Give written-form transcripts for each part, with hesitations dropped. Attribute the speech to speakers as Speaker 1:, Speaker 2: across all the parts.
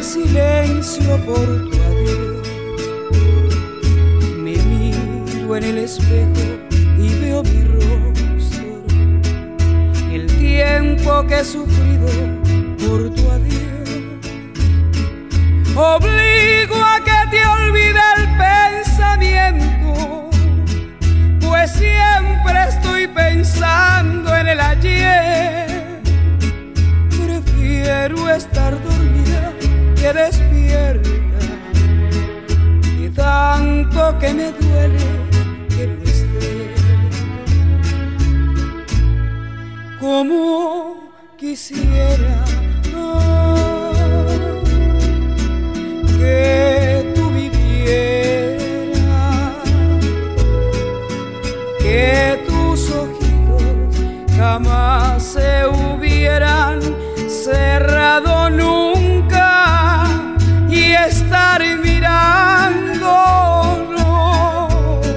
Speaker 1: silencio por tu adiós. Me miro en el espejo y veo mi rostro, el tiempo que he sufrido por tu adiós. Obligo a que te olvide el pensamiento, pues siempre estoy pensando en el ayer. Prefiero estar dormida que despierta, de tanto que me duele que no estés. Como quisiera que tú vivieras, que tus ojitos jamás se hubieran cerrado nunca y estar mirándonos,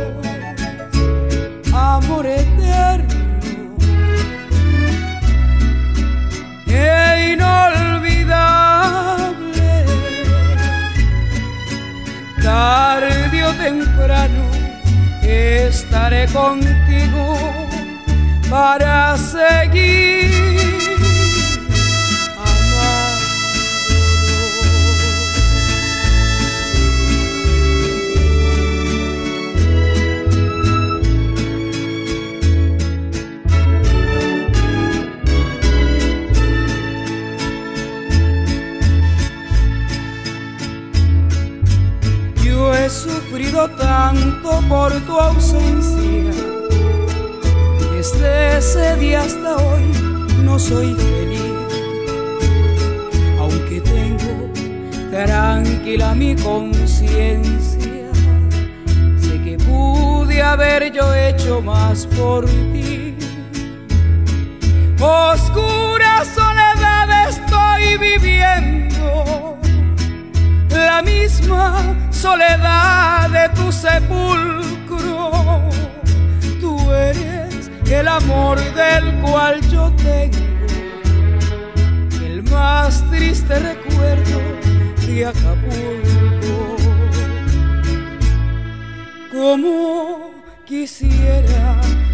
Speaker 1: amor eterno e inolvidable. Tarde o temprano estaré contigo para seguir he sufrido tanto por tu ausencia. Desde ese día hasta hoy no soy feliz, aunque tengo tranquila mi conciencia. Sé que pude haber yo hecho más por ti. Oscura soledad estoy viviendo, la misma soledad de tu sepulcro. Tú eres el amor del cual yo tengo el más triste recuerdo de Acapulco. Como quisiera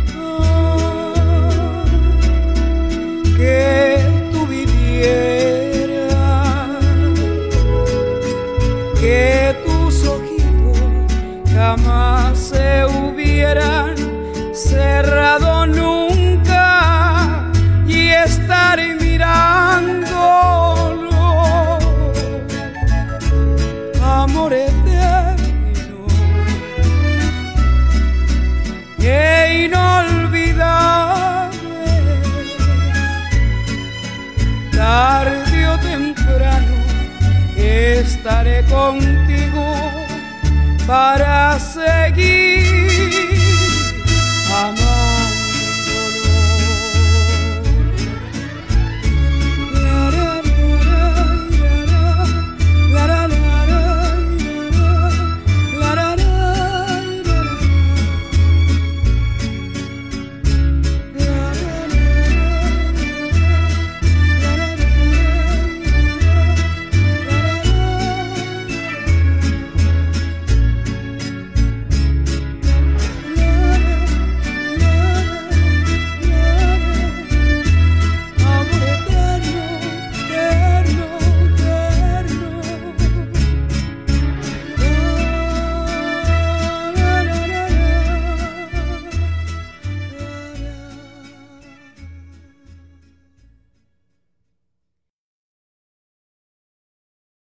Speaker 1: que tú vivieras, que tus ojitos jamás se hubieran cerrado nunca y estar mirándolo, amor eterno e inolvidable. Tarde o temprano estaré contigo para seguir